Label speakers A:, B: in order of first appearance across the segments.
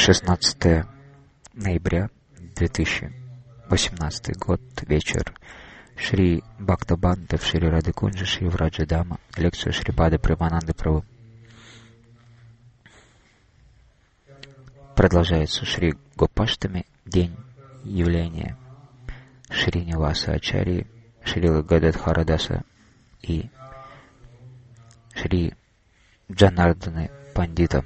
A: 16 ноября 2018 год, вечер. Шри Бхактабандев, Шри Радхакунджа, Шри Враджадама. Лекцию Шрипады Прабхананды Прабху. Продолжается Шри Гопаштами, день явления Шри Ниваса Ачарьи, Шрила Гададхарадаса и Шри Джанарданы Пандита.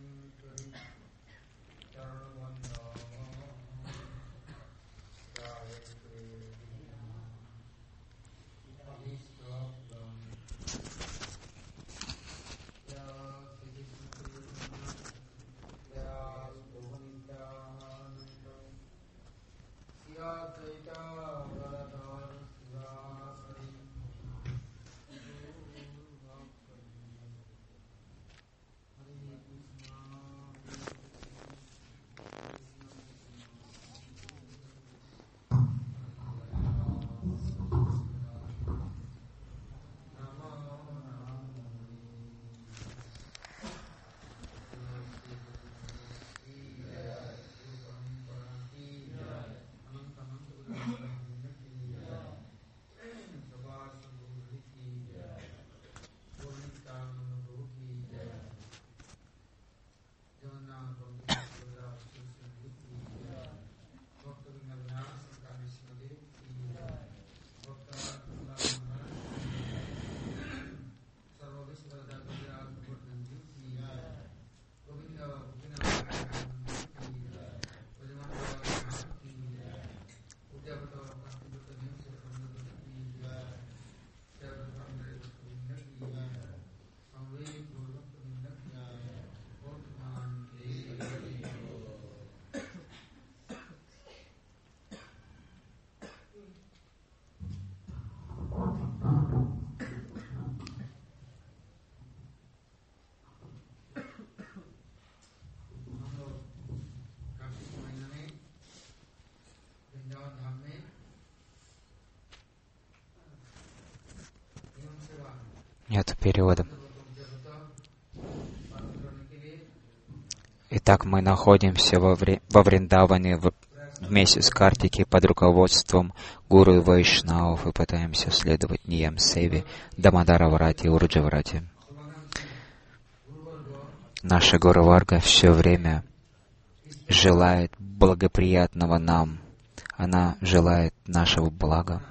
A: Нет перевода. Итак, мы находимся во Вриндаване вместе с Картики под руководством Гуру и Вайшнавов и пытаемся следовать Ниям Севе, Дамодара Врати и Урджа Врати. Наша Гуру Варга все время желает благоприятного нам. Она желает нашего блага.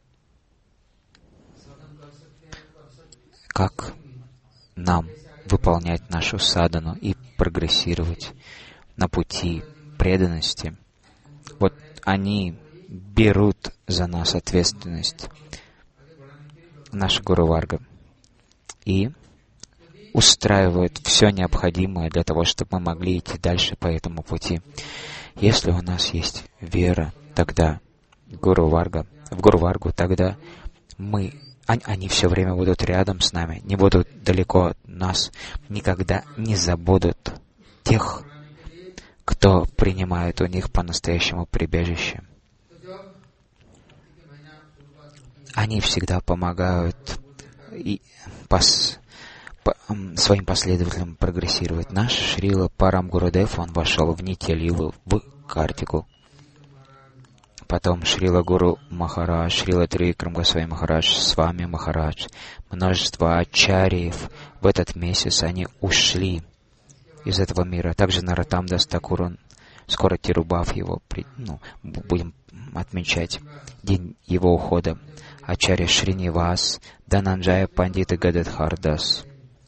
A: Как нам выполнять нашу садхану и прогрессировать на пути преданности? Вот они берут за нас ответственность, наша Гуру Варга, и устраивают все необходимое для того, чтобы мы могли идти дальше по этому пути. Если у нас есть вера, тогда в Гуру Варгу, тогда они все время будут рядом с нами, не будут далеко от нас, никогда не забудут тех, кто принимает у них по-настоящему прибежище. Они всегда помогают своим последователям прогрессировать. Наш Шрила Парам Гурудев, он вошел в Нитья-лилу, в Картику. Потом Шрила Гуру Махарадж, Шрила Трикрам Госвами Махарадж, Свами Махарадж, множество ачарьев в этот месяц они ушли из этого мира. Также Нароттам Дас Такур, скоро Тирубав его, будем отмечать день его ухода. Ачарья Шринивас, Дананджая Пандита Гададхардас.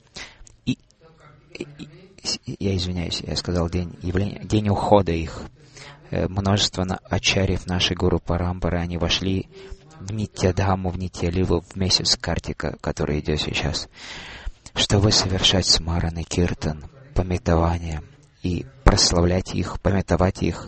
A: Я извиняюсь, я сказал день ухода их. Множество ачарьев нашей Гуру Парампары, они вошли в Нитья-дхаму, в Нитья-лилу в месяц Картика, который идет сейчас, чтобы совершать смараны, киртан, памятование и прославлять их, памятовать их.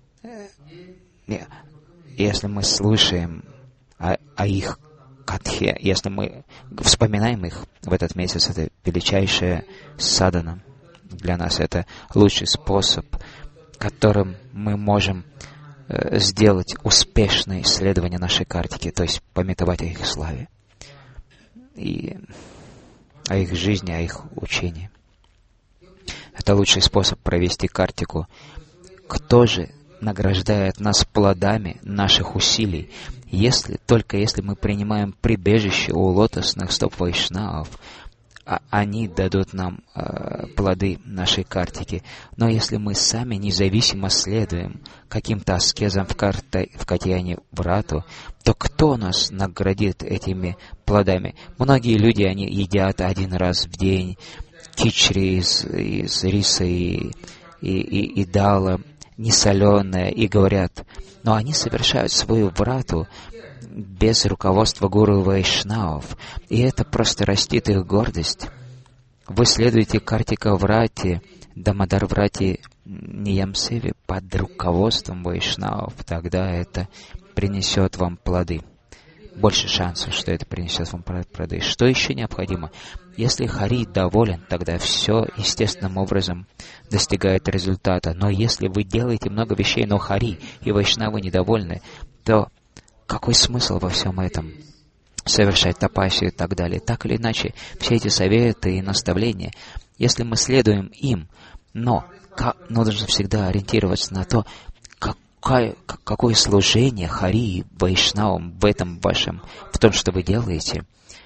A: Если мы слушаем о их катхе, если мы вспоминаем их в этот месяц, это величайшая садхана. Для нас это лучший способ, которым мы можем сделать успешное исследование нашей картики, то есть памятовать о их славе и о их жизни, о их учении. Это лучший способ провести картику. Кто же награждает нас плодами наших усилий, только если мы принимаем прибежище у лотосных стоп Вайшнавов, они дадут нам плоды нашей картики. Но если мы сами независимо следуем каким-то аскезам в Катьяне Врату, то кто нас наградит этими плодами? Многие люди, они едят один раз в день кичри из риса и дала, несоленое, и говорят, но они совершают свою врату без руководства гуру Вайшнавов, и это просто растит их гордость. Вы следуете Картика Врате, Дамодар Врате, Ниямсеве под руководством Вайшнавов, тогда это принесет вам плоды. Больше шансов, что это принесет вам плоды. Что еще необходимо? Если Хари доволен, тогда все естественным образом достигает результата. Но если вы делаете много вещей, но Хари и Вайшнавы недовольны, то какой смысл во всем этом? Совершать тапасию и так далее. Так или иначе, все эти советы и наставления, если мы следуем им, но нужно всегда ориентироваться на то, какое служение Хари и Вайшнавам в том, что вы делаете.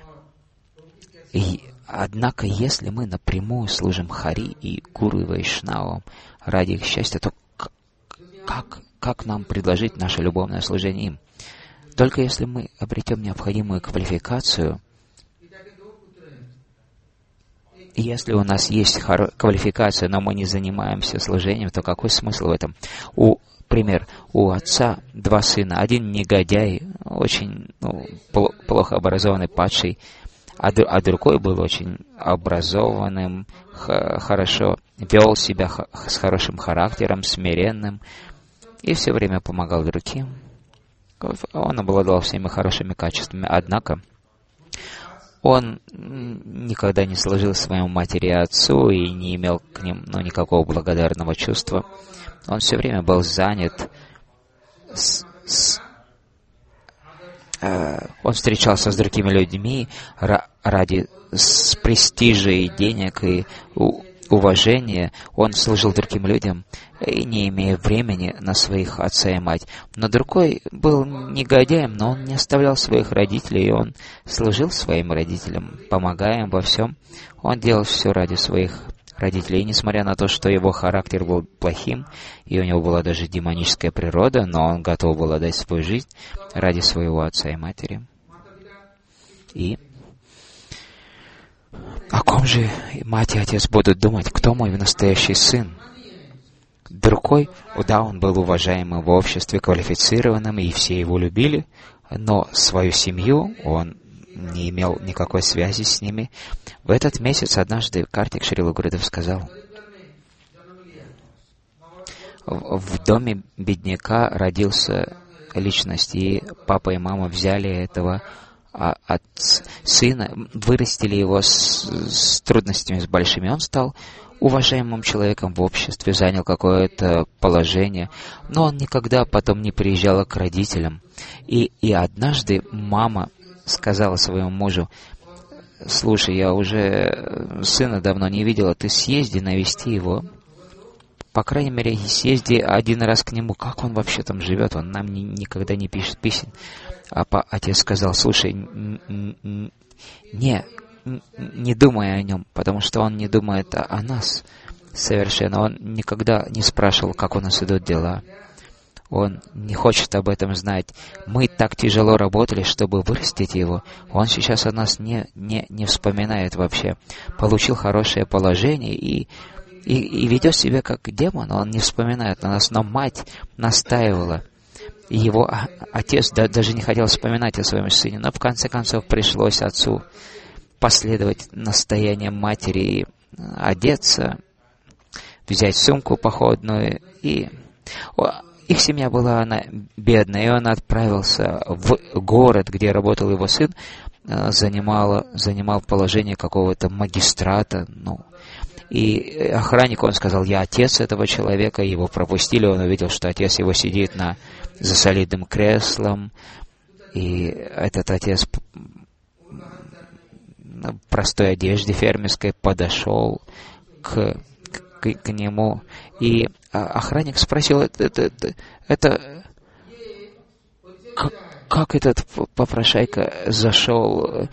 A: Однако, если мы напрямую служим Хари и Гуру и Вайшнавам ради их счастья, то как нам предложить наше любовное служение им? Только если мы обретем необходимую квалификацию, и если у нас есть квалификация, но мы не занимаемся служением, то какой смысл в этом? Пример. У отца 2 сына. Один негодяй, очень плохо образованный, падший, а другой был очень образованным, хорошо вел себя с хорошим характером, смиренным, и все время помогал другим. Он обладал всеми хорошими качествами, однако он никогда не служил своему матери и отцу и не имел к ним никакого благодарного чувства. Он все время был занят, он встречался с другими людьми ради престижа и денег и уважения. Он служил другим людям, и не имея времени на своих отца и мать. Но другой был негодяем, но он не оставлял своих родителей, и он служил своим родителям, помогая им во всем. Он делал все ради своих родителей. И несмотря на то, что его характер был плохим, и у него была даже демоническая природа, но он готов был отдать свою жизнь ради своего отца и матери. И о ком же мать и отец будут думать, кто мой настоящий сын? Другой, да, он был уважаемым в обществе, квалифицированным, и все его любили, но свою семью он не имел никакой связи с ними. В этот месяц однажды Картик Шрила Гурудев сказал, в доме бедняка родился личность, и папа и мама взяли этого от сына, вырастили его с трудностями, с большими. Он стал уважаемым человеком в обществе, занял какое-то положение, но он никогда потом не приезжал к родителям. И однажды мама сказала своему мужу: «Слушай, я уже сына давно не видела, ты съезди навести его. По крайней мере, съезди один раз к нему, как он вообще там живет, он нам никогда не пишет писем». А отец сказал: «Слушай, не думай о нем, потому что он не думает о нас совершенно. Он никогда не спрашивал, как у нас идут дела. Он не хочет об этом знать. Мы так тяжело работали, чтобы вырастить его. Он сейчас о нас не вспоминает вообще. Получил хорошее положение и ведет себя как демон. Он не вспоминает о нас, но мать настаивала. Его отец даже не хотел вспоминать о своем сыне, но в конце концов пришлось отцу последовать настояниям матери и одеться, взять сумку походную. И их семья была бедная, и он отправился в город, где работал его сын, занимал положение какого-то магистрата. И охраннику он сказал: «Я отец этого человека». Его пропустили, он увидел, что отец его сидит за солидным креслом, и этот отец в простой одежде фермерской подошел к к нему, и охранник спросил, как этот попрошайка зашел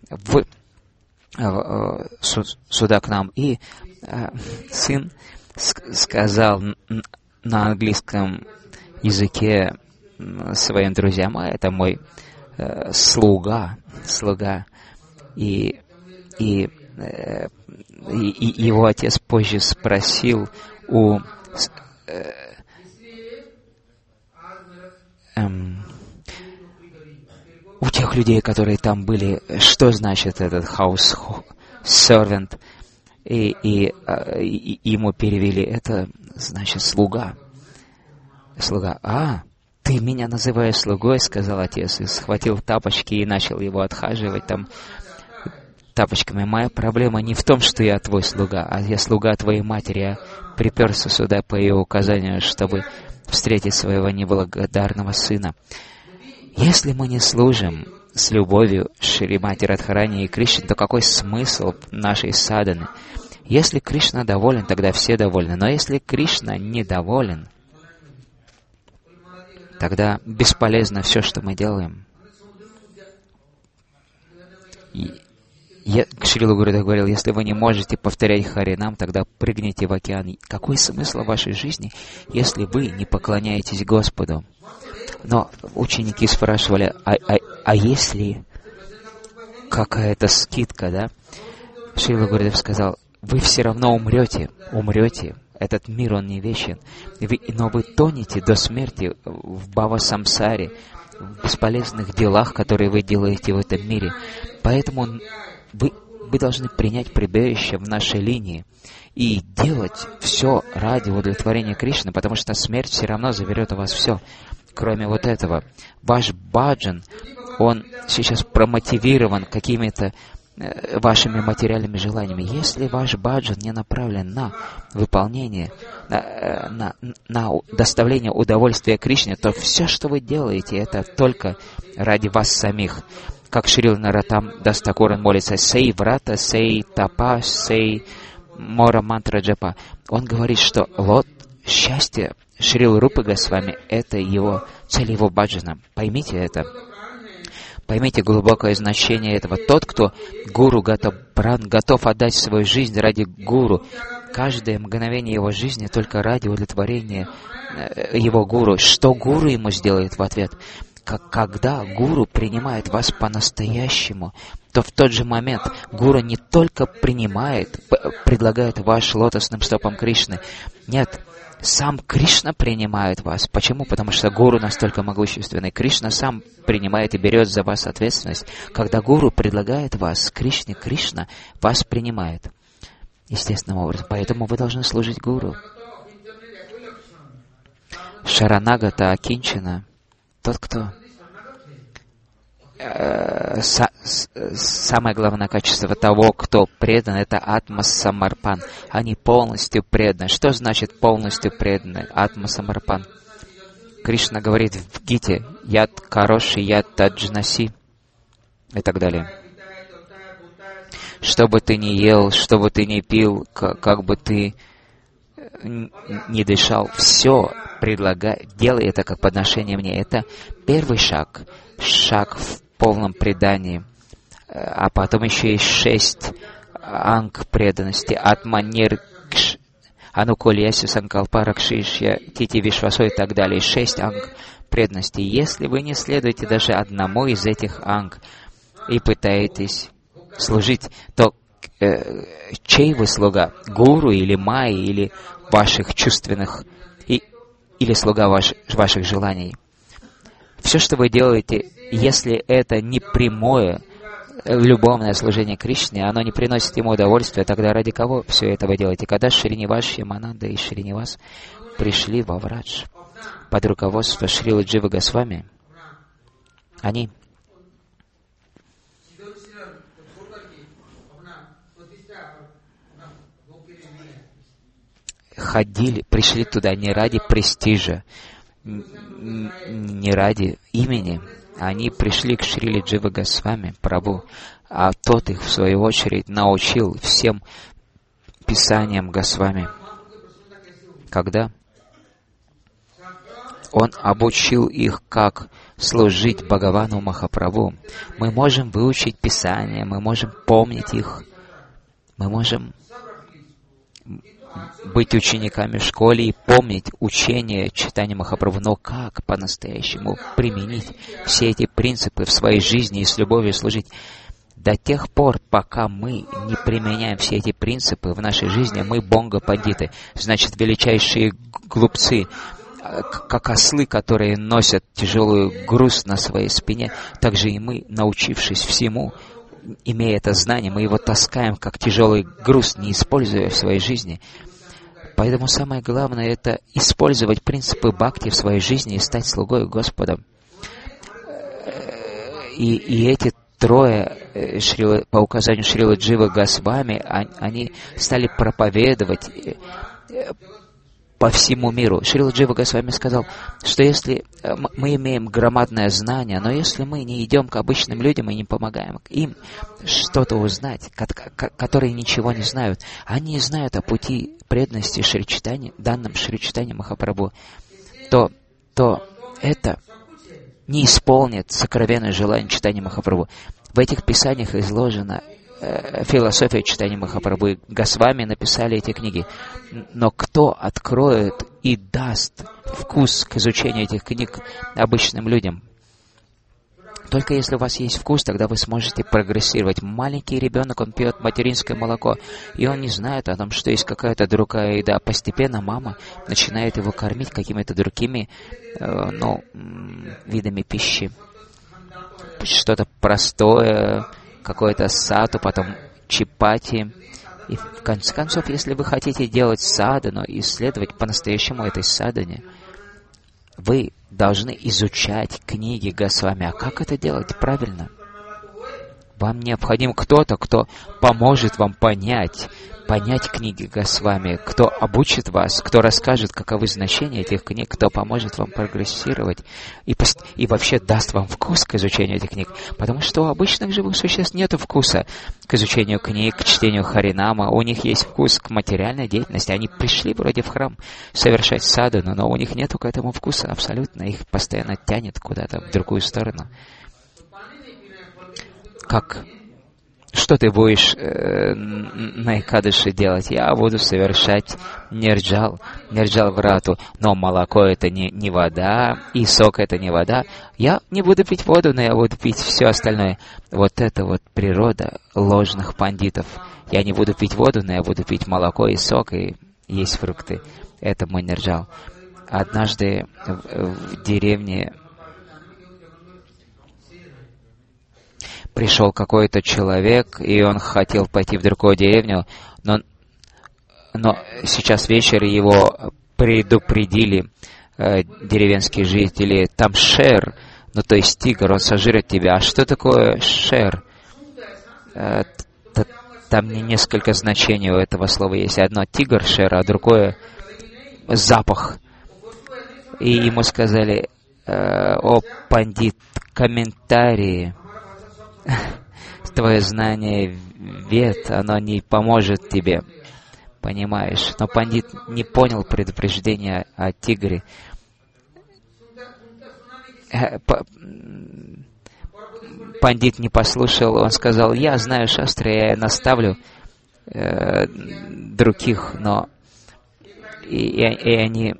A: сюда к нам, и сын сказал на английском языке своим друзьям: это мой слуга, и его отец позже спросил у тех людей, которые там были, что значит этот house servant, и ему перевели: это значит слуга. Ты меня называешь слугой, сказал отец, и схватил тапочки и начал его отхаживать там тапочками. Моя проблема не в том, что я твой слуга, а я слуга твоей матери. Я приперся сюда по ее указанию, чтобы встретить своего неблагодарного сына. Если мы не служим с любовью Шримати Радхарани и Кришне, то какой смысл нашей садханы? Если Кришна доволен, тогда все довольны. Но если Кришна недоволен, тогда бесполезно все, что мы делаем. Шрила Гурудев говорил: если вы не можете повторять Харинам, тогда прыгните в океан. Какой смысл вашей жизни, если вы не поклоняетесь Господу? Но ученики спрашивали: а если какая-то скидка, да? Шрила Гурудев сказал: вы все равно умрете. Этот мир, он не вечен. Но вы тонете до смерти в бхава-самсаре, в бесполезных делах, которые вы делаете в этом мире. Поэтому вы должны принять прибежище в нашей линии и делать все ради удовлетворения Кришны, потому что смерть все равно заберет у вас все. Кроме вот этого, ваш баджан, он сейчас промотивирован какими-то вашими материальными желаниями. Если ваш баджан не направлен на выполнение, на доставление удовольствия Кришне, то все, что вы делаете, это только ради вас самих. Как Шрила Нароттам Дас Тхакур молится: «Сей врата, сей тапа, сей мора мантра джапа». Он говорит, что вот счастье Шрилы Рупы Госвами — это его цель, его баджана. Поймите это. Поймите глубокое значение этого. Тот, кто гуру готов отдать свою жизнь ради гуру, каждое мгновение его жизни только ради удовлетворения его гуру. Что гуру ему сделает в ответ? Когда гуру принимает вас по-настоящему, то в тот же момент гуру не только предлагает ваш лотосным стопам Кришны. Нет, сам Кришна принимает вас. Почему? Потому что гуру настолько могущественный. Кришна сам принимает и берет за вас ответственность. Когда гуру предлагает вас Кришне, Кришна вас принимает естественным образом. Поэтому вы должны служить гуру. Шаранагата Акинчана, тот, кто самое главное качество того, кто предан, это Атма Самарпан. Они полностью преданы. Что значит полностью преданы? Атма Самарпан. Кришна говорит в Гите: яд кароши, яд таджнаси, и так далее. Что бы ты ни ел, что бы ты ни пил, как бы ты не дышал, все предлагай, делай это как подношение мне. Это первый шаг в полном предании. А потом еще есть 6 анг преданности. Атманир, Анукульяси, Санкалпа, Ракшишья, Тити Вишвасо и так далее. 6 анг преданности. Если вы не следуете даже одному из этих анг и пытаетесь служить, то чей вы слуга? Гуру или майи, или ваших чувственных, или слуга ваших желаний? Все, что вы делаете, если это не прямое любовное служение Кришне, оно не приносит ему удовольствия, тогда ради кого все это вы делаете? Когда Шринивас, Ямананда и Шринивас пришли во Врадж под руководством Шрилы Дживы Госвами, они пришли туда не ради престижа, не ради имени. Они пришли к Шриле Дживы Госвами, Прабху, а тот их, в свою очередь, научил всем писаниям Госвами. когда Он обучил их, как служить Бхагавану Махапрабху. Мы можем выучить Писание, мы можем помнить их, мы можем быть учениками в школе и помнить учение Чайтаньи Махапрабху, но как по-настоящему применить все эти принципы в своей жизни и с любовью служить? До тех пор, пока мы не применяем все эти принципы в нашей жизни, мы бонго-пандиты, значит, величайшие глупцы, как ослы, которые носят тяжелый груз на своей спине, так же и мы, научившись всему, имея это знание, мы его таскаем как тяжелый груз, не используя в своей жизни. Поэтому самое главное — это использовать принципы бхакти в своей жизни и стать слугой Господа. И эти трое, по указанию Шрилы Дживы Госвами, они стали проповедовать по всему миру. Шрила Джива Госвами сказал, что если мы имеем громадное знание, но если мы не идем к обычным людям и не помогаем им что-то узнать, которые ничего не знают, они не знают о пути преданности Шри Чайтаньи, данном Шри Чайтаньи Махапрабху, то это не исполнит сокровенное желание Чайтаньи Махапрабху. В этих писаниях изложена философия Чайтаньи Махапрабху, и Госвами написали эти книги. Но кто откроет и даст вкус к изучению этих книг обычным людям? Только если у вас есть вкус, тогда вы сможете прогрессировать. Маленький ребенок, он пьет материнское молоко, и он не знает о том, что есть какая-то другая еда. Постепенно мама начинает его кормить какими-то другими видами пищи. Что-то простое, какое-то сату, потом чапати. И в конце концов, если вы хотите делать садану, исследовать по-настоящему этой садане, вы должны изучать книги Госвами. А как это делать правильно? Вам необходим кто-то, кто поможет вам понять книги Госвами, кто обучит вас, кто расскажет, каковы значения этих книг, кто поможет вам прогрессировать и вообще даст вам вкус к изучению этих книг. Потому что у обычных живых существ нет вкуса к изучению книг, к чтению Харинама. У них есть вкус к материальной деятельности. Они пришли вроде в храм совершать садану, но у них нет к этому вкуса абсолютно. Их постоянно тянет куда-то в другую сторону. Что ты будешь на Экадаши делать? Я буду совершать нирджал врату. Но молоко — это не вода, и сок — это не вода. Я не буду пить воду, но я буду пить все остальное. Вот это вот природа ложных пандитов. Я не буду пить воду, но я буду пить молоко и сок, и есть фрукты. Это мой нирджал. Однажды в деревне пришел какой-то человек, и он хотел пойти в другую деревню, но сейчас вечером его предупредили деревенские жители. Там шер, то есть тигр, он сожрет тебя. А что такое шер? Там несколько значений у этого слова есть. Одно — тигр, шер, а другое — запах. И ему сказали: о, пандит, комментарии. Твое знание вед, оно не поможет тебе, понимаешь? Но пандит не понял предупреждения о тигре. Пандит не послушал, он сказал: я знаю шастры, я наставлю других, но и они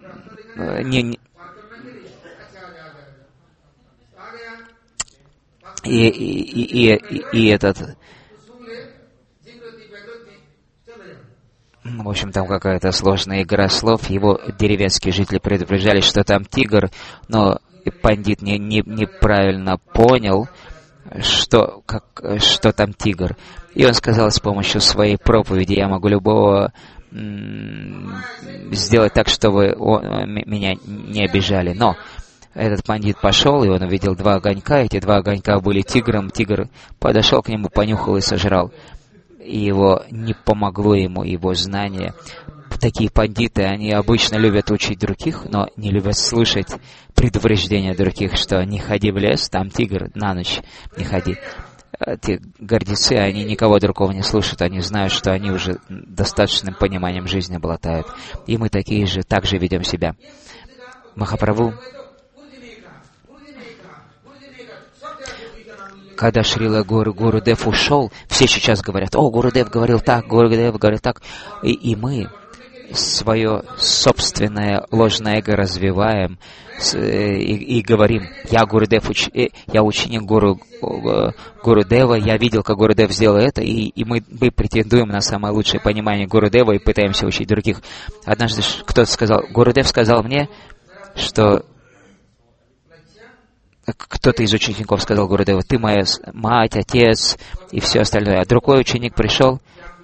A: в общем, там какая-то сложная игра слов. Его деревенские жители предупреждали, что там тигр, но пандит неправильно понял, что там тигр. И он сказал: с помощью своей проповеди я могу любого сделать так, чтобы меня не обижали. Но этот пандит пошел, и он увидел два огонька. Эти два огонька были тигром. Тигр подошел к нему, понюхал и сожрал. И его не помогло ему его знание. Такие пандиты, они обычно любят учить других, но не любят слушать предупреждения других, что не ходи в лес, там тигр, на ночь не ходи. те гордецы, они никого другого не слушают, они знают, что они уже достаточным пониманием жизни обладают. И мы такие же, так же ведем себя. Махапрабху, когда Шрила Гурудев ушел, все сейчас говорят: о, Гурудев говорил так, Гурудев говорил так. И мы свое собственное ложное эго развиваем и говорим: я Гурудев, я ученик Гурудева, я видел, как Гурудев сделал это, и мы претендуем на самое лучшее понимание Гурудева и пытаемся учить других. Однажды кто-то сказал, Гурудев сказал мне, что кто-то из учеников сказал Гурудеву: ты моя мать, отец и все остальное. А другой ученик пришел,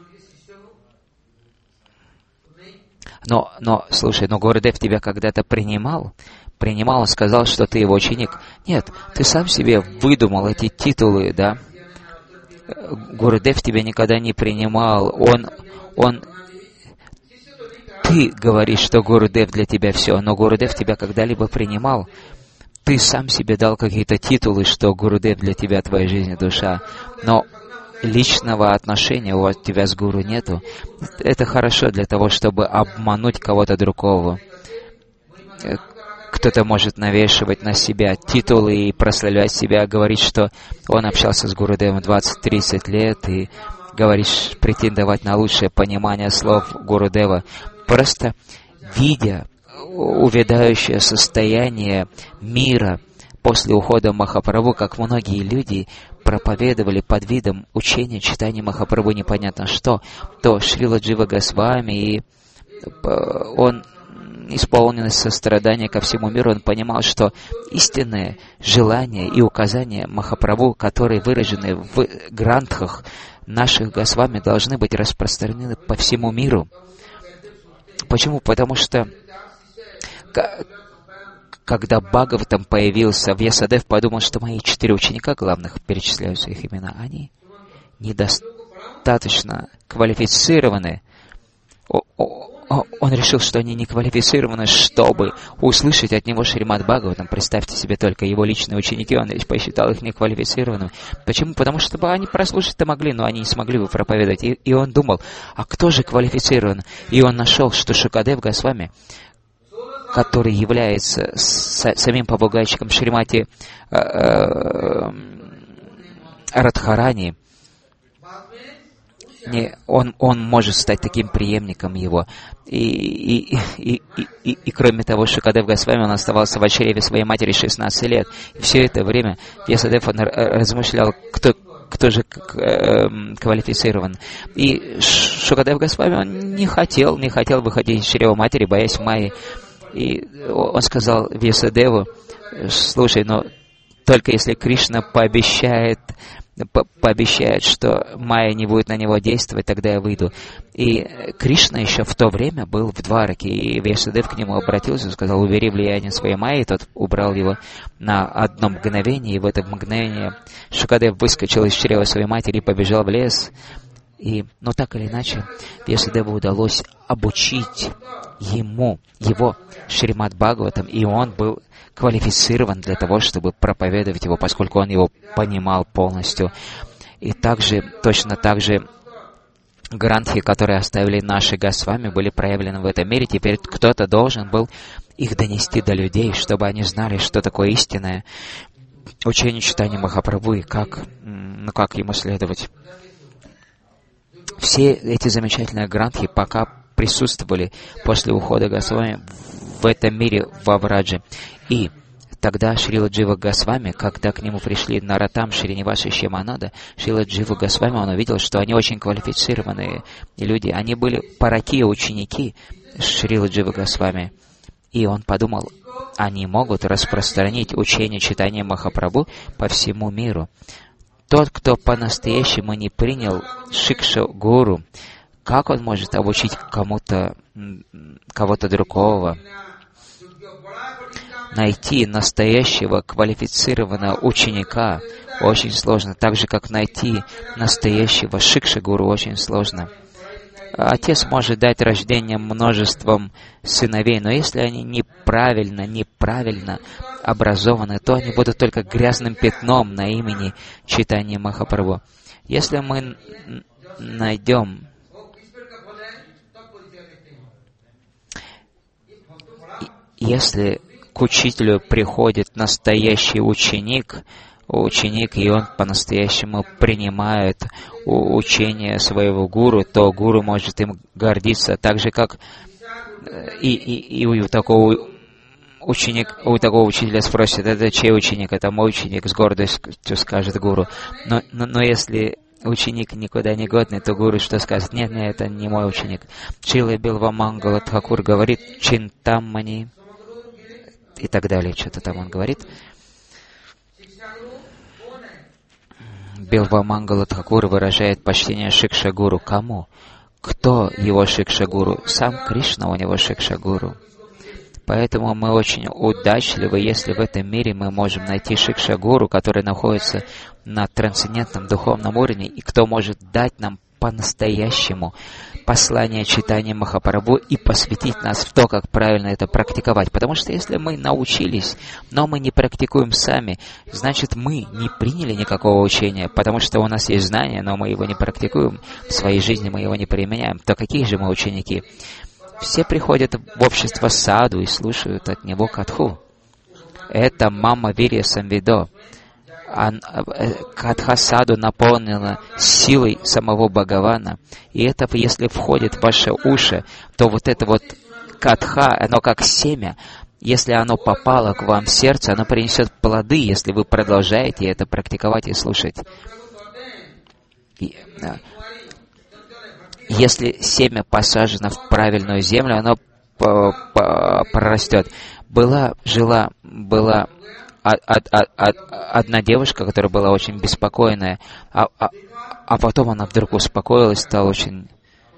A: но слушай, Гурудев тебя когда-то принимал, он сказал, что ты его ученик. Нет, ты сам себе выдумал эти титулы, да? Гурудев тебя никогда не принимал, ты говоришь, что Гурудев для тебя все, но Гурудев тебя когда-либо принимал. Ты сам себе дал какие-то титулы, что Гурудев для тебя твоя жизнь и душа, но личного отношения у тебя с Гуру нету. Это хорошо для того, чтобы обмануть кого-то другого. Кто-то может навешивать на себя титулы и прославлять себя, говорить, что он общался с Гурудевом 20-30 лет, и говоришь, претендовать на лучшее понимание слов Гурудева. Просто видя увядающее состояние мира после ухода Махапрабху, как многие люди проповедовали под видом учения, читания Махапрабху непонятно что, то Шрила Джива Госвами, и он, исполненный сострадания ко всему миру, он понимал, что истинные желания и указания Махапрабху, которые выражены в грантхах наших Госвами, должны быть распространены по всему миру. Почему? Потому что когда Бхагаватам появился, Вьясадев подумал, что мои 4 ученика главных, перечисляются их имена, они недостаточно квалифицированы. Он решил, что они не квалифицированы, чтобы услышать от него Шримад Бхагаватам. Представьте себе только его личные ученики, он посчитал их неквалифицированными. Почему? Потому что они прослушать-то могли, но они не смогли бы проповедовать. И он думал, а кто же квалифицирован? И он нашел, что Шукадев Госвами, который является самим попугайчиком Шримати Радхарани, он может стать таким преемником его. И кроме того, Шукадев Госвами, он оставался в чреве своей матери 16 лет. И все это время Вьясадев размышлял, кто же квалифицирован. И Шукадев Госвами, он не хотел выходить из чрева матери, боясь Майи. И он сказал Вьясадеву: слушай, но только если Кришна пообещает, что Майя не будет на него действовать, тогда я выйду. И Кришна еще в то время был в Двараке, и Вьясадев к нему обратился и сказал: убери влияние своей Майи. И тот убрал его на одно мгновение, и в это мгновение Шукадев выскочил из чрева своей матери и побежал в лес. Но так или иначе, Вьясадеву удалось обучить его Шримад Бхагаватам, и он был квалифицирован для того, чтобы проповедовать его, поскольку он его понимал полностью. И точно так же грантхи, которые оставили наши Госвами, были проявлены в этом мире. Теперь кто-то должен был их донести до людей, чтобы они знали, что такое истинное учение читания Махапрабху и как ему следовать. Все эти замечательные грантхи пока присутствовали после ухода Госвами в этом мире во Врадже. И тогда Шрила Джива Госвами, когда к нему пришли Наратам, Шриниваса и Шьямананда, Шрила Джива Госвами, он увидел, что они очень квалифицированные люди. Они были паракия ученики Шрила Джива Госвами. И он подумал, они могут распространить учение читания Махапрабху по всему миру. Тот, кто по-настоящему не принял Шикша Гуру, как он может обучить кого-то другого? Найти настоящего квалифицированного ученика очень сложно, так же, как найти настоящего Шикша Гуру очень сложно. Отец может дать рождение множеством сыновей, но если они не неправильно образованы, то они будут только грязным пятном на имени Чайтанья Махапрабху. Если мы найдем, если к учителю приходит настоящий ученик, и он по-настоящему принимает учение своего гуру, то гуру может им гордиться, так же как и у такого учителя спросят: это чей ученик? Это мой ученик, с гордостью скажет гуру. Но если ученик никуда не годный, то гуру что скажет? Нет, это не мой ученик. Шрила Билвамангала Тхакур говорит: Чинтаммани, и так далее, что-то там он говорит. Билвамангала Тхакур выражает почтение Шикша-гуру. Кому? Кто его Шикша-гуру? Сам Кришна у него Шикша-гуру. Поэтому мы очень удачливы, если в этом мире мы можем найти Шикша-гуру, который находится на трансцендентном духовном уровне, и кто может дать нам по-настоящему послание Чайтаньи Махапрабху и посвятить нас в то, как правильно это практиковать. Потому что если мы научились, но мы не практикуем сами, значит, мы не приняли никакого учения, потому что у нас есть знания, но мы его не практикуем, в своей жизни мы его не применяем. То какие же мы ученики? Все приходят в общество саду и слушают от него катху. Это Мама Вирья Самвидо. Катха саду наполнена силой самого Бхагавана. И это, если входит в ваши уши, то вот это вот катха, оно как семя. Если оно попало к вам в сердце, оно принесет плоды, если вы продолжаете это практиковать и слушать. Если семя посажено в правильную землю, оно прорастет. Была одна девушка, которая была очень беспокойная, а потом она вдруг успокоилась, стала очень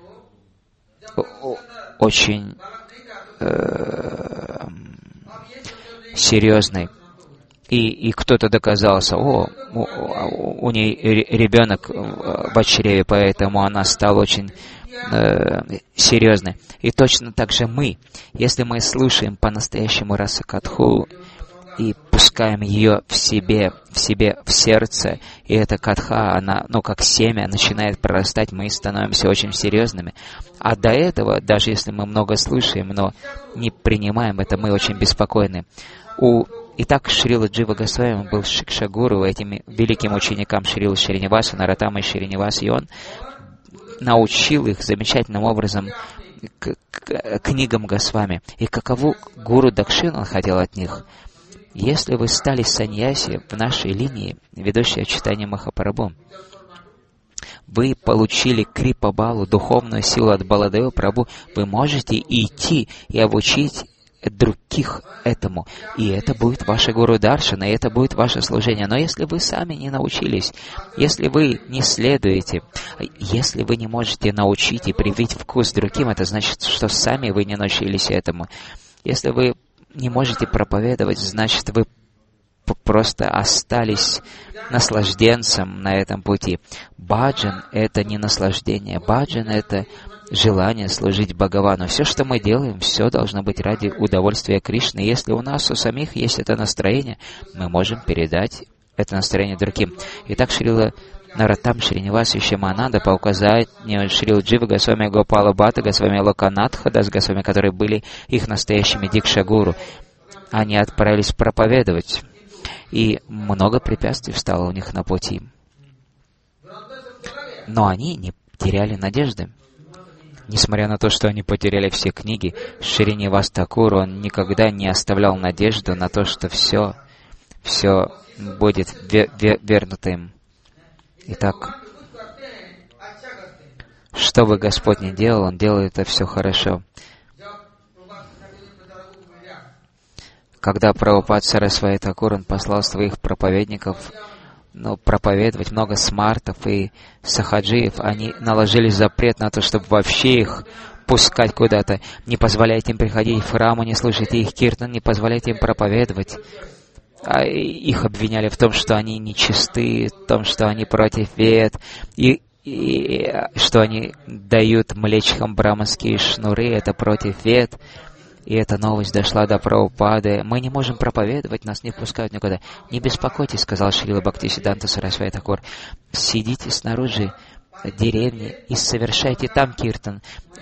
A: серьезной. И кто-то доказался: у ней ребенок в чреве, поэтому она стала очень серьезной. И точно так же мы, если мы слушаем по-настоящему раса катху и пускаем ее в сердце, и эта катха, она, как семя, начинает прорастать, мы становимся очень серьезными. А до этого, даже если мы много слушаем, но не принимаем это, мы очень беспокойны. Итак, Шрила Джива Госвами был Шикша-гуру этим великим ученикам Шрилы Шриниваса, Нароттамы Шриниваса, и он научил их замечательным образом книгам Госвами. И какову гуру Дакшин он хотел от них? Если вы стали саньяси в нашей линии, ведущей Чайтанья Махапрабху, вы получили крипа-балу, духовную силу от Баладева Прабху, вы можете идти и обучить других этому. И это будет ваше гуру даршана, и это будет ваше служение. Но если вы сами не научились, если вы не следуете, если вы не можете научить и привить вкус другим, это значит, что сами вы не научились этому. Если вы не можете проповедовать, значит, вы просто остались наслажденцем на этом пути. Баджан — это не наслаждение. Баджан — это желание служить Бхагавану. Все, что мы делаем, все должно быть ради удовольствия Кришны. Если у нас у самих есть это настроение, мы можем передать это настроение другим. Итак, Шрила Нароттам Шриниваса и Шьямананда по указанию Шрила Джива Госвами Гопала Бхатта, Госвами Локанатха Дас Госвами, которые были их настоящими дикша-гуру, они отправились проповедовать, и много препятствий встало у них на пути. Но они не теряли надежды. Несмотря на то, что они потеряли все книги, Шринивас Такур, он никогда не оставлял надежду на то, что все будет вернуто им. Итак, что бы Господь ни делал, Он делает это все хорошо. Когда Прабхупад Сарасвати Такур, он послал своих проповедников проповедовать, много смартов и сахаджиев, они наложили запрет на то, чтобы вообще их пускать куда-то. Не позволяйте им приходить в храм, не слушайте их киртан, не позволяйте им проповедовать. А их обвиняли в том, что они нечисты, в том, что они против вед, и что они дают млечкам браманские шнуры, это против вед. и эта новость дошла до Прабхупады. Мы не можем проповедовать, нас не пускают никуда. Не беспокойтесь, сказал Шрила Бхактисиддханта Сарасвати Тхакур. Сидите снаружи деревни и совершайте там киртан.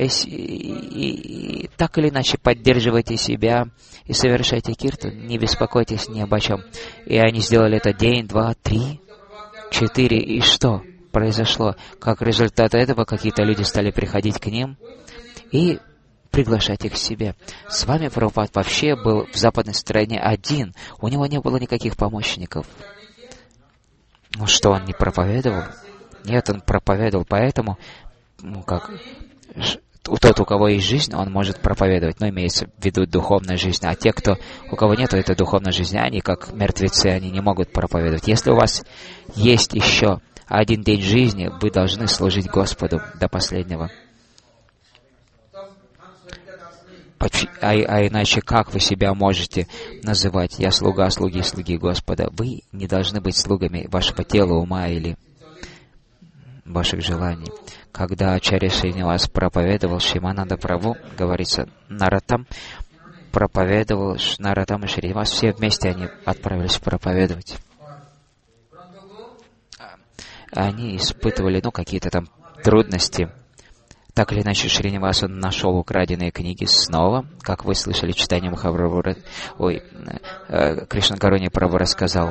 A: И так или иначе поддерживайте себя и совершайте киртан. Не беспокойтесь ни обо чем. И они сделали это день, 2, 3, 4. И что произошло? Как результат этого какие-то люди стали приходить к ним и приглашать их к себе. С вами Прабхупад вообще был в западной стране один. У него не было никаких помощников. Ну что, он не проповедовал? Нет, он проповедовал, поэтому, тот, у кого есть жизнь, он может проповедовать, но имеется в виду духовная жизнь. А те, у кого нет этой духовной жизни, они как мертвецы, они не могут проповедовать. Если у вас есть еще один день жизни, вы должны служить Господу до последнего. А иначе как вы себя можете называть? Я слуга, слуги Господа. Вы не должны быть слугами вашего тела, ума или ваших желаний. Когда Ачарья Шринивас проповедовал Шримананда Прабху, говорится, Наратам проповедовал, Наратам и Шринивас, все вместе они отправились проповедовать. Они испытывали, какие-то там трудности. Так или иначе, Шринивас, он нашел украденные книги снова, как вы слышали, читание Махапрабху, Кришна Каруни Прабху рассказал.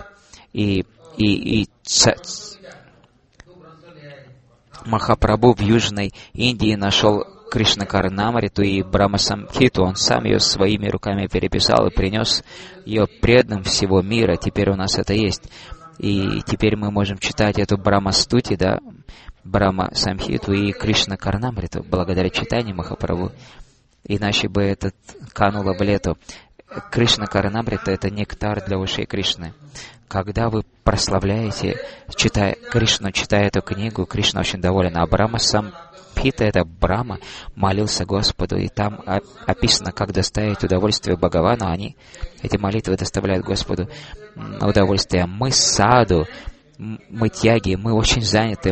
A: Махапрабху в Южной Индии нашел Кришна Карнамриту и Брахма Самхиту. Он сам ее своими руками переписал и принес ее преданным всего мира. Теперь у нас это есть. И теперь мы можем читать эту Брахма Стути, Брахма Самхиту и Кришна Карнамриту благодаря читанию Махапрабху. Иначе бы это кануло в лету. Кришна Карнамрита — это нектар для ушей Кришны. Когда вы прославляете, читая Кришну, читая эту книгу, Кришна очень доволен. А Брахма Самхита — это Брахма молился Господу, и там описано, как доставить удовольствие Бхагавану. Эти молитвы доставляют Господу удовольствие. Мы саду, мы тяги, мы очень заняты,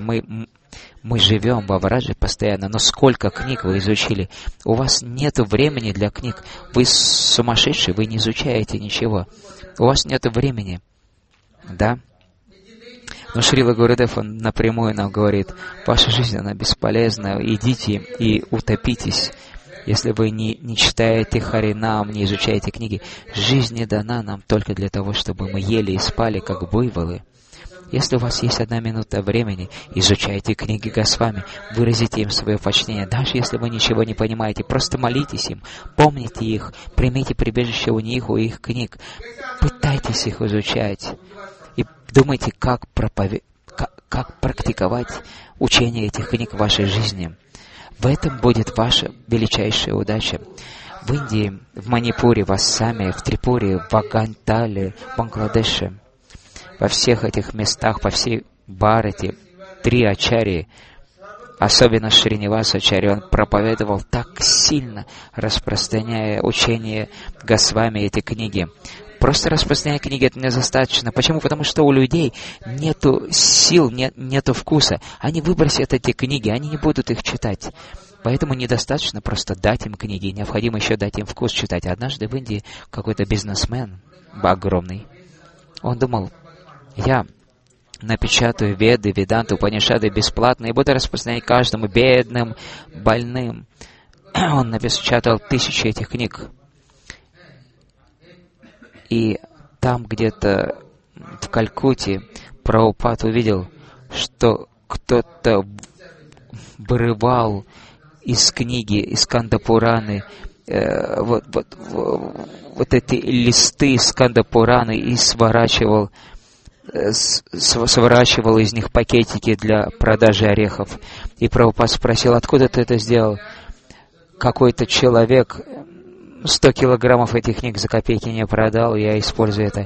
A: мы живем во Врадже постоянно, но сколько книг вы изучили? У вас нет времени для книг. Вы сумасшедшие, вы не изучаете ничего. У вас нет времени. Да? Но Шрила Гурудев, он напрямую нам говорит, ваша жизнь, она бесполезна, идите и утопитесь. Если вы не читаете Харинам, не изучаете книги, жизнь не дана нам только для того, чтобы мы ели и спали, как буйволы. Если у вас есть 1 минута времени, изучайте книги Госвами, выразите им свое почтение. Даже если вы ничего не понимаете, просто молитесь им, помните их, примите прибежище у них, у их книг. Пытайтесь их изучать. И думайте, как практиковать учение этих книг в вашей жизни. В этом будет ваша величайшая удача. В Индии, в Манипуре, в Ассаме, в Трипуре, в Агантале, в Бангладеше, во всех этих местах, по всей Бхарате, 3 ачарьи, особенно Шринивас Ачарья, он проповедовал так сильно, распространяя учение Госвами, эти книги. Просто распространять книги — это недостаточно. Почему? Потому что у людей нету сил, нету вкуса. Они выбросят эти книги, они не будут их читать. Поэтому недостаточно просто дать им книги, необходимо еще дать им вкус читать. Однажды в Индии какой-то бизнесмен огромный, он думал, я напечатаю Веды, Веданты, Упанишады бесплатно и буду распространять каждому бедным, больным. Он напечатал 1000 этих книг. И там где-то в Калькутте Прабхупад увидел, что кто-то вырывал из книги, из Сканда-Пураны, вот эти листы Сканда-Пураны и сворачивал из них пакетики для продажи орехов. И Прабхупад спросил, откуда ты это сделал? Какой-то человек 100 килограммов этих книг за копейки не продал, я использую это.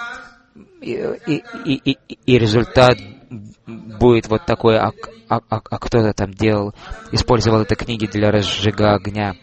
A: И результат будет вот такой, а кто-то там использовал эти книги для разжига огня.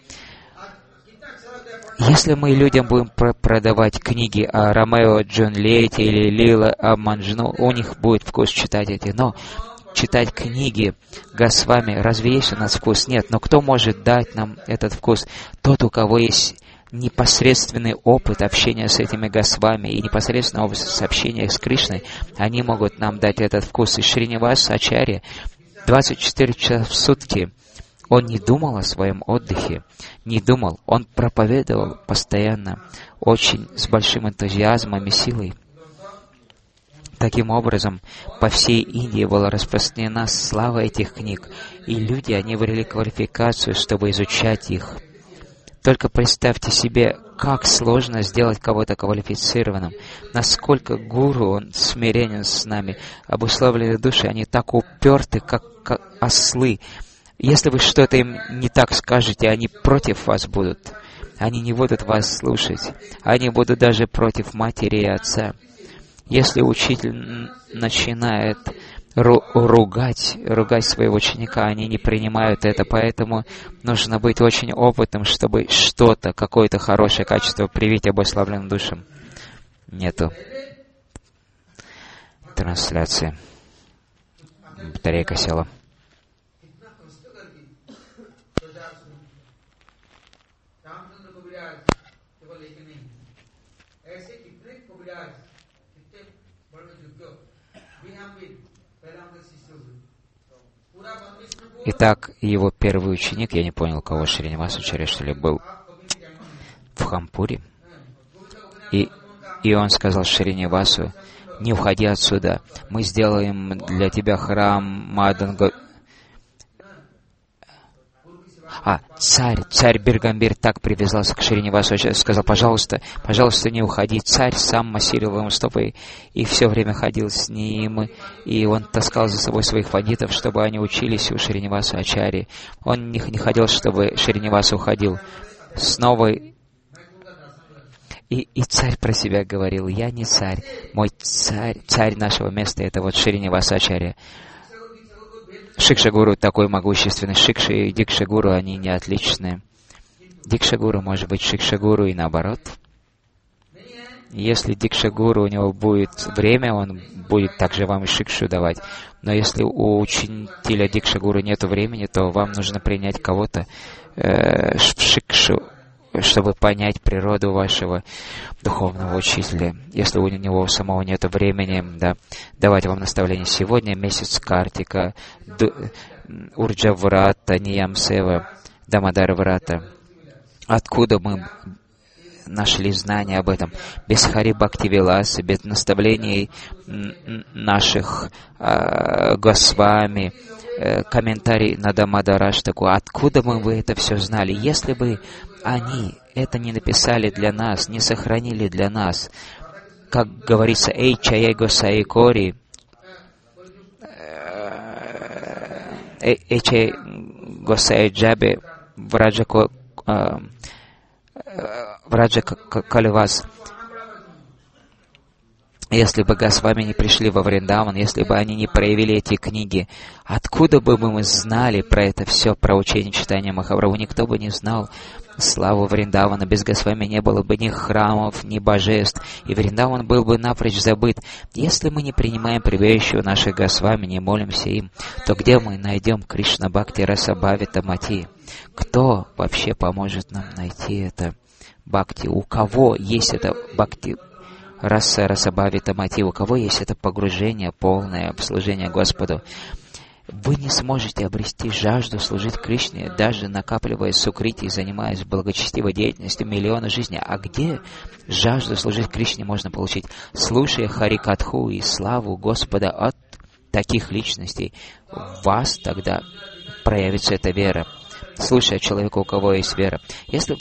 A: Если мы людям будем продавать книги о Ромео, Джульетте или Лила о Манджну, у них будет вкус читать эти. Но читать книги Госвами, разве есть у нас вкус? Нет. Но кто может дать нам этот вкус? Тот, у кого есть непосредственный опыт общения с этими Госвами и непосредственный опыт общения с Кришной, они могут нам дать этот вкус. И Шриниваса Ачарья 24 часа в сутки, он не думал о своем отдыхе, не думал, он проповедовал постоянно, очень с большим энтузиазмом и силой. Таким образом, по всей Индии была распространена слава этих книг, и люди, они выбрали квалификацию, чтобы изучать их. Только представьте себе, как сложно сделать кого-то квалифицированным, насколько гуру, он смиренен с нами, обусловленные души, они так уперты, как ослы. Если вы что-то им не так скажете, они против вас будут. Они не будут вас слушать. Они будут даже против матери и отца. Если учитель начинает ругать своего ученика, они не принимают это, поэтому нужно быть очень опытным, чтобы что-то, какое-то хорошее качество привить обусловленным душам. Нету трансляции. Батарейка села. Итак, его первый ученик, я не понял, кого, Шриниваса Ачарья, что ли, был в Хампуре. И он сказал Шринивасу: не уходи отсюда, мы сделаем для тебя храм Маданга. Царь Биргамбир так привязался к Шринивасу, сказал: пожалуйста, не уходи. Царь сам массировал ему стопы и все время ходил с ним, и он таскал за собой своих пандитов, чтобы они учились у Шриниваса Ачарьи. Он не хотел, чтобы Шриниваса уходил. Снова и царь про себя говорил: я не царь, мой царь нашего места — это вот Шриниваса Ачарья. Шикша-гуру такой могущественный. Шикша и Дикша-гуру, они не отличные. Дикша-гуру может быть Шикша-гуру и наоборот. Если Дикша-гуру, у него будет время, он будет также вам и Шикшу давать. Но если у учителя Дикша-гуру нет времени, то вам нужно принять кого-то в Шикшу, чтобы понять природу вашего духовного учителя. Если у него самого нет времени, давать вам наставление. Сегодня месяц Картика, Урджа-врата, Ниям-сева, Дамодар-врата. Откуда мы нашли знания об этом? Без Хари-бхакти-виласы, без наставлений наших Госвами, комментарий на Дамодараштаку. Откуда вы это все знали? Если бы они это не написали для нас, не сохранили для нас, как говорится, «Эй, чае госаи кори», «Эй, чае госаи джабе враджа каливас». Если бы Госвами не пришли во Вриндаван, если бы они не проявили эти книги, откуда бы мы знали про это все, про учение читания Махапрабху? Никто бы не знал славу Вриндавана. Без Госвами не было бы ни храмов, ни божеств, и Вриндаван был бы напрочь забыт. Если мы не принимаем прибежище наших Госвами, не молимся им, то где мы найдем Кришна Бхакти Раса Бхавита Мати? Кто вообще поможет нам найти это Бхакти? У кого есть это Бхакти Раса Бхавита Мати? У кого есть это погружение, полное служение Господу? Вы не сможете обрести жажду служить Кришне, даже накапливая сукрити и занимаясь благочестивой деятельностью миллионы жизней. А где жажду служить Кришне можно получить? Слушая Харикатху и славу Господа от таких личностей, в вас тогда проявится эта вера. Слушая человека, у кого есть вера. Если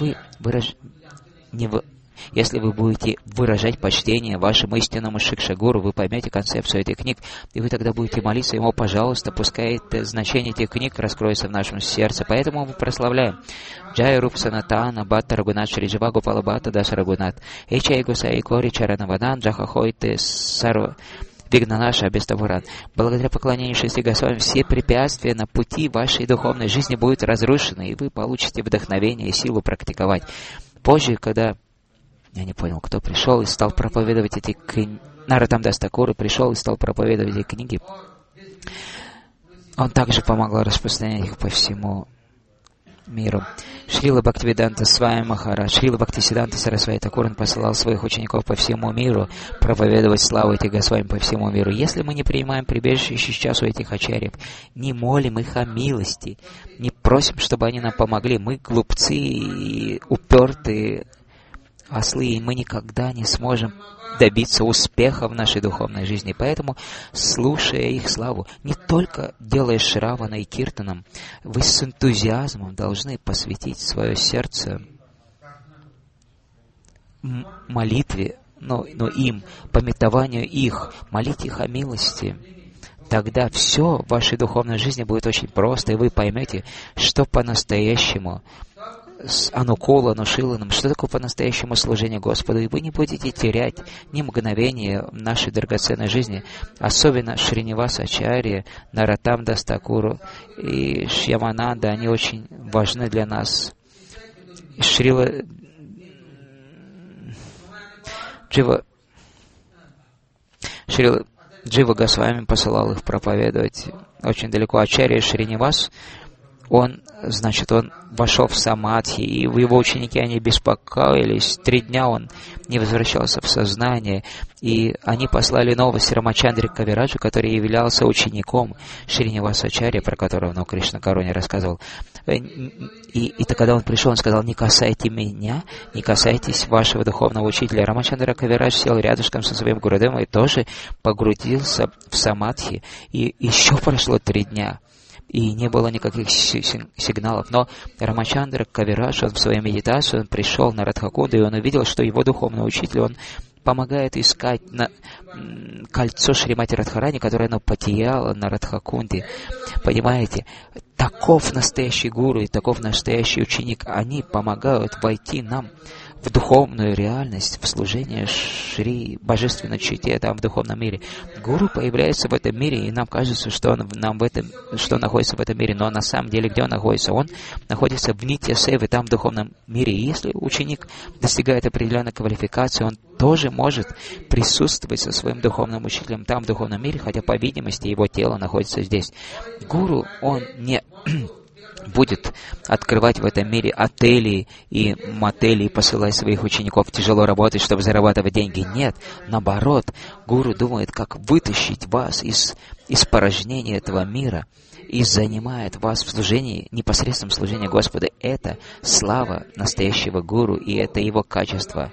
A: вы будете выражать почтение вашему истинному Шикша-гуру, вы поймете концепцию этих книг, и вы тогда будете молиться ему: пожалуйста, пускай это значение этих книг раскроется в нашем сердце. Поэтому мы прославляем Джая Руп Санатана, Бхатта Рагунат, Шри Джива Гопала Бхатта Даса Рагунат, Эчай Гусай Кори Чаранавадан, Джахахойте Сарва Вигнанаша Абеставуран. Благодаря поклонению шести Госвами все препятствия на пути вашей духовной жизни будут разрушены, и вы получите вдохновение и силу практиковать. Позже, когда я не понял, кто пришел и стал проповедовать эти книги. Нароттам-дас Такур пришел и стал проповедовать эти книги. Он также помогал распространять их по всему миру. Шрила Бхактивиданта Свами Махарадж, Шрила Бхактисиданта Сарасвати Такур посылал своих учеников по всему миру проповедовать славу этих Госвами по всему миру. Если мы не принимаем прибежище сейчас у этих ачарьев, не молим их о милости, не просим, чтобы они нам помогли, мы глупцы и упертые ослы, и мы никогда не сможем добиться успеха в нашей духовной жизни. Поэтому, слушая их славу, не только делая Шравана и Киртаном, вы с энтузиазмом должны посвятить свое сердце молитве, но им, памятованию их, молить их о милости. Тогда все в вашей духовной жизни будет очень просто, и вы поймете, что по-настоящему с Анукула, Анушиланом, что такое по-настоящему служение Господу, и вы не будете терять ни мгновения в нашей драгоценной жизни, особенно Шриниваса Ачарья, Наратам Дас Такуру и Шьямананда, они очень важны для нас. Шрила Джива Госвами посылал их проповедовать очень далеко. Ачарья Шринивас, он вошел в самадхи, и его ученики, они беспокоились. 3 дня он не возвращался в сознание, и они послали новость Рамачандре Кавираджу, который являлся учеником Шриниваса Ачарьи, про которого Кришна Каруни рассказывал. И когда он пришел, он сказал: не касайте меня, не касайтесь вашего духовного учителя. Рамачандра Кавирадж сел рядышком со своим Гурудевом и тоже погрузился в самадхи, и еще прошло 3 дня. И не было никаких сигналов. Но Рамачандра Кавирадж, он в своей медитации, он пришел на Радхакунду, и он увидел, что его духовный учитель, он помогает искать кольцо Шримати Радхарани, которое оно потеряло на Радхакунде. Понимаете? Таков настоящий гуру и таков настоящий ученик. Они помогают войти нам в духовную реальность, в служение Шри Божественной Чите, там в духовном мире. Гуру появляется в этом мире, и нам кажется, что он находится в этом мире, но на самом деле где он находится? Он находится в Нитья Севе, там в духовном мире. И если ученик достигает определенной квалификации, он тоже может присутствовать со своим духовным учителем там в духовном мире, хотя, по видимости, его тело находится здесь. Гуру, он не будет открывать в этом мире отели и мотели и посылать своих учеников тяжело работать, чтобы зарабатывать деньги. Нет, наоборот, гуру думает, как вытащить вас из порожнения этого мира и занимает вас в служении, непосредственном служении Господа. Это слава настоящего гуру, и это его качество.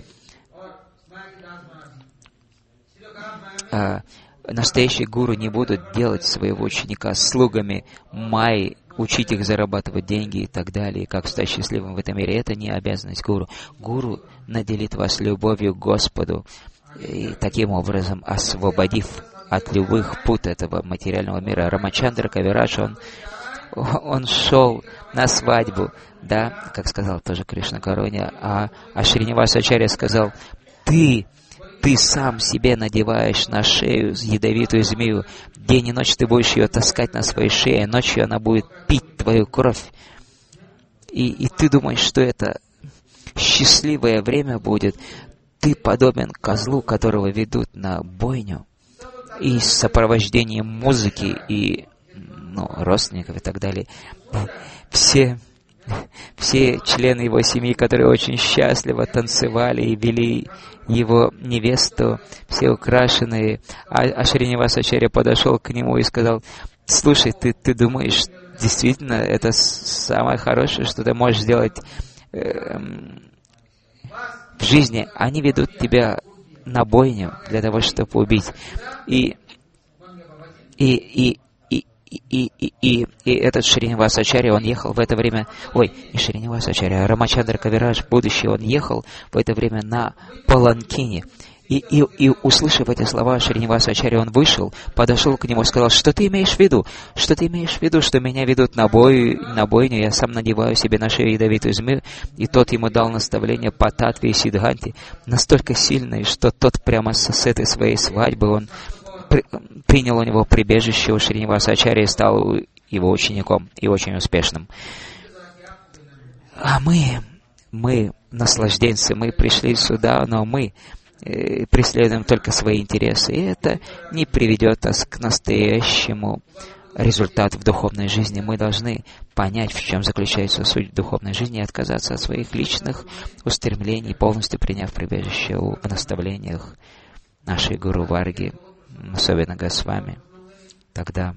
A: Настоящие гуру не будут делать своего ученика слугами майи, учить их зарабатывать деньги и так далее, как стать счастливым в этом мире. Это не обязанность гуру. Гуру наделит вас любовью к Господу, и таким образом освободив от любых пут этого материального мира. Рамачандра Кавирадж, он шел на свадьбу, да, как сказал тоже Кришна Каруни, а Шриниваса Ачарья сказал: ты сам себе надеваешь на шею ядовитую змею. День и ночь ты будешь ее таскать на своей шее, ночью она будет пить твою кровь. И ты думаешь, что это счастливое время будет. Ты подобен козлу, которого ведут на бойню, и с сопровождением музыки и родственников и так далее. Все члены его семьи, которые очень счастливо танцевали и вели его невесту, все украшенные. А Шриниваса Ачарья подошел к нему и сказал: слушай, ты думаешь, действительно, это самое хорошее, что ты можешь сделать в жизни? Они ведут тебя на бойню для того, чтобы убить. И этот Шриниваса Ачарья, он ехал в это время... не Шриниваса Ачарья, а Рамачандра Кавирадж, будущий, он ехал в это время на паланкине. И услышав эти слова Шриниваса Ачарья, он вышел, подошел к нему и сказал: что ты имеешь в виду? Что ты имеешь в виду, что меня ведут на бойню, я сам надеваю себе на шею ядовитую змею? И тот ему дал наставление по Татве и Сиддханте, настолько сильное, что тот прямо с этой своей свадьбы, он принял у него прибежище у Шриниваса Ачарьи и стал его учеником и очень успешным. А мы наслажденцы, мы пришли сюда, но мы преследуем только свои интересы, и это не приведет нас к настоящему результат в духовной жизни. Мы должны понять, в чем заключается суть духовной жизни, и отказаться от своих личных устремлений, полностью приняв прибежище в наставлениях нашей Гуру Варги, особенно Госвами. Тогда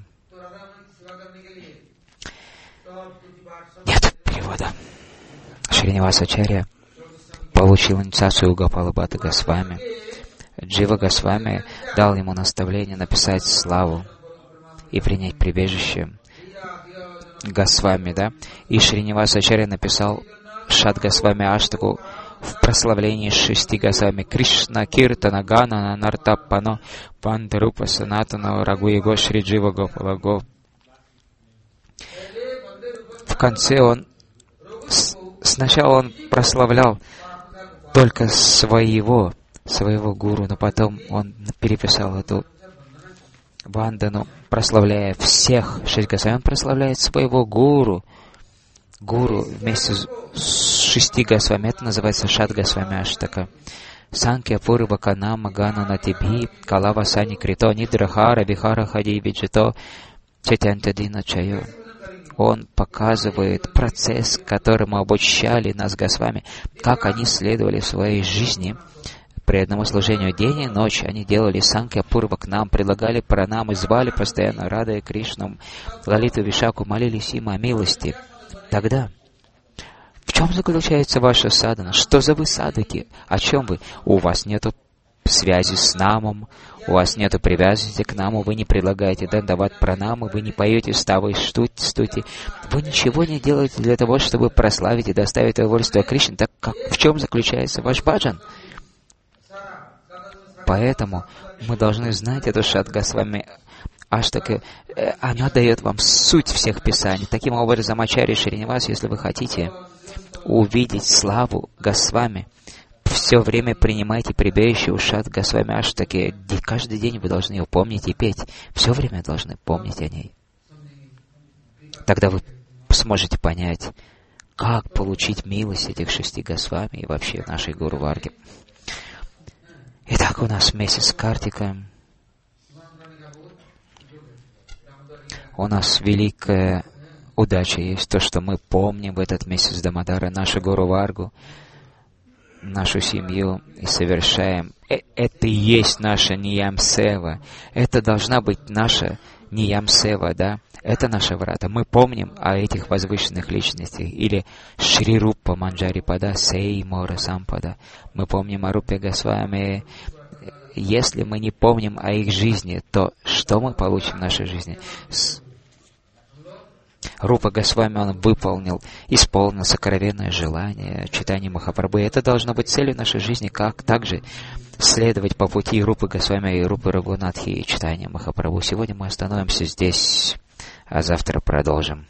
A: нет перевода. Шринивасачарья получил инициацию у Гопала Бхатта Госвами. Джива Госвами дал ему наставление написать славу и принять прибежище Госвами, да? И Шринивасачарья написал Шат Госвами Аштаку в прославлении 6 Госвами: Кришна Киртана Гана Нартаппано Пандарупа Санатана Рагуего Шри Джива Гопалаго. В конце сначала он прославлял только своего гуру, но потом он переписал эту вандану, прославляя всех 6 Госвами. Он прославляет своего гуру вместе с 6 Госвами. Это называется Шат Госвами Аштака. Санкья Пурва Канама Гану Натибхи Калава Сани Крито Нидрахара Бихара Хади Виджито Четянтадина Чайо. Он показывает процесс, которому обучали нас Госвами, как они следовали в своей жизни преданному служению день и ночь. Они делали санкья пурва к нам, предлагали пранамы, звали постоянно Рада и Кришну, Лалиту Вишаку, молились им о милости. Тогда в чем заключается ваша садхана? Что за вы садхаки? О чем вы? У вас нету связи с намом, у вас нету привязанности к наму, вы не предлагаете дандават пранамы, вы не поете ставы стути, вы ничего не делаете для того, чтобы прославить и доставить удовольствие Кришне. Так как, в чем заключается ваш баджан? Поэтому мы должны знать эту Шат Госвами Аштака. Она дает вам суть всех писаний. Таким образом, Ачарья Шринивас, если вы хотите увидеть славу Госвами, все время принимайте прибежище у Шат Госвами Аштаки. Каждый день вы должны ее помнить и петь. Все время должны помнить о ней. Тогда вы сможете понять, как получить милость этих 6 Госвами и вообще нашей Гуру Варги. Итак, у нас месяц Картика. У нас великая удача есть, то, что мы помним в этот месяц Дамодара нашу Гуру Варгу, нашу семью, и совершаем. Это и есть наша Ниям-сева. Это должна быть наша Ниям-сева, да? Это наша врата. Мы помним о этих возвышенных личностях. Или Шри Рупа Манджари Пада Сей Мора Сампада. Мы помним о Рупе Госвами. Если мы не помним о их жизни, то что мы получим в нашей жизни? Рупа Госвами, он исполнил сокровенное желание читания Махапрабху. Это должно быть целью нашей жизни, как также следовать по пути Рупы Госвами и Рупы Рагунатхи и читания Махапрабху. Сегодня мы остановимся здесь, а завтра продолжим.